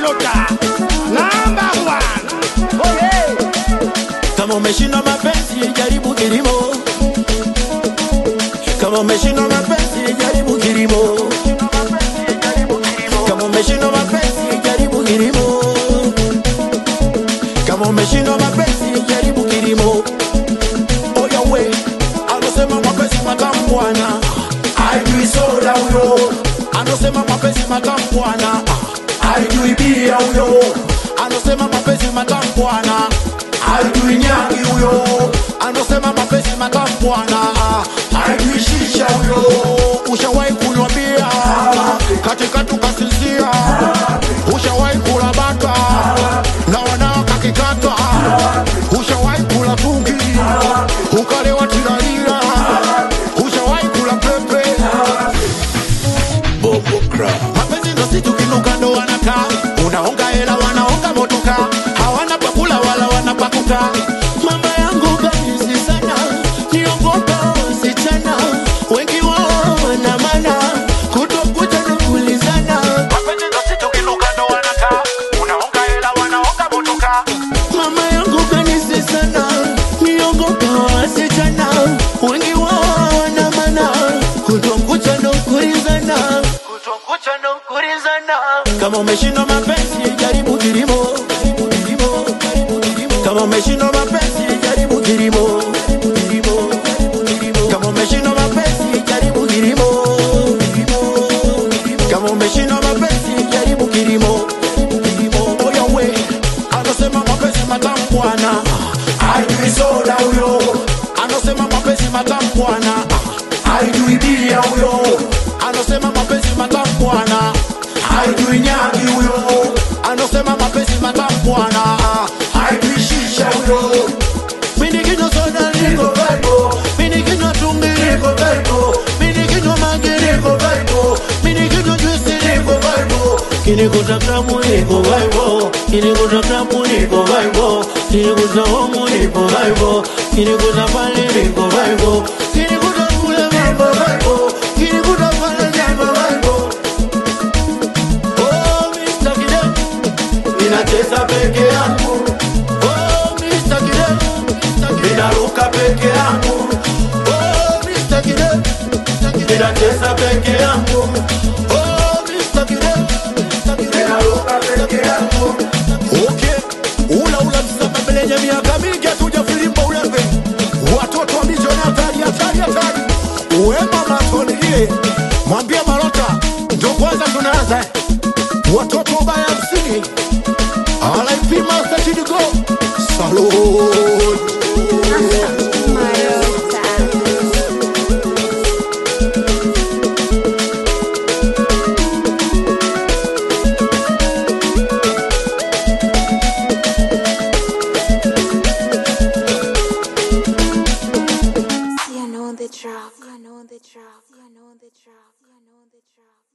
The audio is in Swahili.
Malota number 1. Oh yeah. Kama umeshindwa mapenzi jaribu kilimo. Kama umeshindwa mapenzi jaribu kilimo. Kama umeshindwa mapenzi jaribu kilimo. Kama umeshindwa mapenzi jaribu kilimo. Oya we, anasema mapenzi matamu bwana. Hajui soda huyo. Anasema mapenzi matamu bwana. Hajui bia huyo. Anasema mapenzi matamu bwana. Hajui nyagi huyo. Anasema mapenzi matamu bwana. Hajui shisha huyo. Ushawahi kunywa bia katika tukasizia. Ushawahi kula bata na wanao kakikata. Ushawahi kula tungi ukalewa tirarira. Ushawahi kula pepe Bobo Crab. Mapenzi ndo situ kinuka ndo wanaka. Unaonga hela wanaonga motoka. Hawana pakula wala wanapakuka. Mama yangu kabisi sana. Niongopa wasichana. Wengi wao wana mana. Kutokuja na kulizana. Mapenzi ndo situ kinuka ndo wanaka. Unaonga hela wanaonga motoka. Mama yangu kabisi sana. Niongopa wasichana. Wengi wao wana mana. Kutokuja na kulizana. Kama umeshindwa mapenzi jaribu kilimo. Kama umeshindwa mapenzi jaribu kilimo. Kama umeshindwa mapenzi jaribu kilimo. Kama umeshindwa mapenzi jaribu kilimo. Oya we, anasema mapenzi matamu bwana. Hajui soda huyo. Anasema mapenzi matamu bwana. Hajui bia huyo. Anasema mapenzi matamu bwana. Hajui nyagi huyo. Anasema mapenzi matamu bwana. Hajui shisha huyo. Mimi kinywa soda niko vibe. Mimi kinywa tungi niko vibe. Mimi kinywa mangi niko vibe. Mimi kinywa juice niko vibe. Kinikuta klabu niko vibe. Kinikuta klabu niko vibe. Kinikuta homu niko vibe. Kinikuta pale niko vibe. Kinikuta kule niko vibe. Kinikuta pale niko vibe. Ninacheza peke yangu. Oh Mr. Kidem. Ninaruka peke yangu. Oh Mr. Kidem. Ninacheza peke yangu. Oh Mr. Kidem. Ninaruka peke yangu. Okay. Ula msama mbele ya miaka mingi hatuja filimba ulembe. Watoto wa mijoni hatari. Uwe mama tonile. Mwambie Malota. Ndio kwanza tunaanza. Watoto baya msingi. R.I.P. Master Chidigo. Salud. You know the drop.